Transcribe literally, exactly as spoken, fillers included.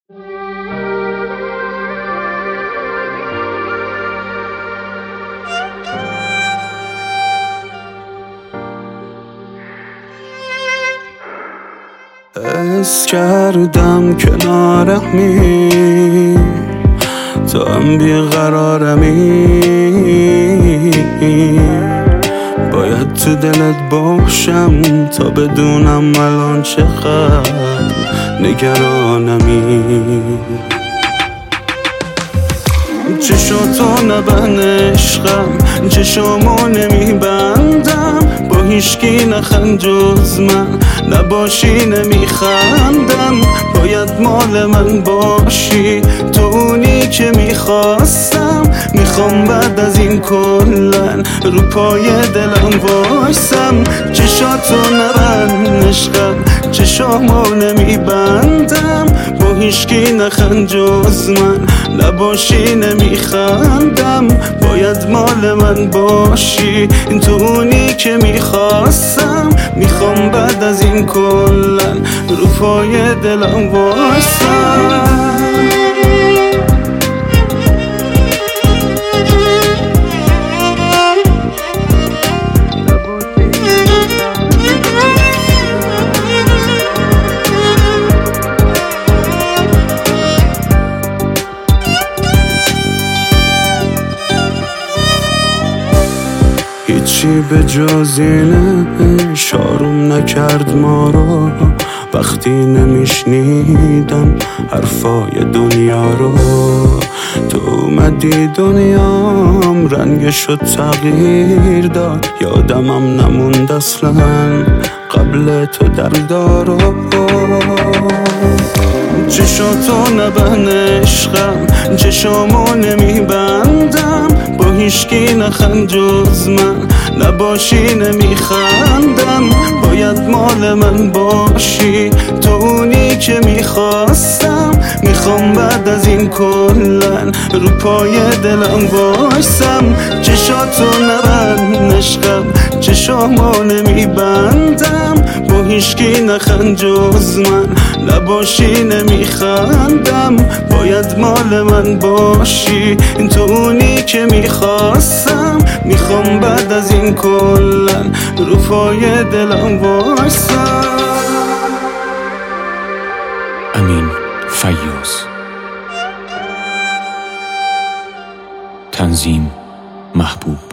حس کردم کنارمی، تو هم بیقرارمی، باید تو دلت باشم تا بدونم الان چقدر نگرانمی. چشاتو نبند عشقم، چشامو نمیبندم، با هیچکی نخند جز من، نباشی نمیخندم. باید مال من باشی، تو اونی که میخواستم، میخوام بعد از این کلن رو پای دلم وایسم. چشاتو نبند عشقم، چشامو نمیبندم، با هیچکی نخند جز من، نباشی نمیخندم. باید مال من باشی، تو اونی که میخواستم، میخوام بعد از این کلن رو پای دلم وایسم. هیچی به جز اینه شاروم نکرد ما رو، وقتی نمیشنیدم حرفای دنیا رو. تو اومدی دنیام رنگشو تغییر داد، یادمم نموند اصلا قبل تو دردارو. چشاتو نبند عشقم، چشامو نمیبندم، با هیچکی نخند جز من، نباشی نمیخندم. باید مال من باشی، تو اونی که میخواستم، میخوام بعد از این کلن رو پای دلم وایسم. چشاتو نبند عشقم، چشامو نمیبندم، با هیچکی نخند جز من، نباشی نمیخندم. باید مال من باشی، تو اونی که میخواستم، میخوام بعد از این کلن رو پای دلم وایسم. امین فیاض. تنظیم محبوب.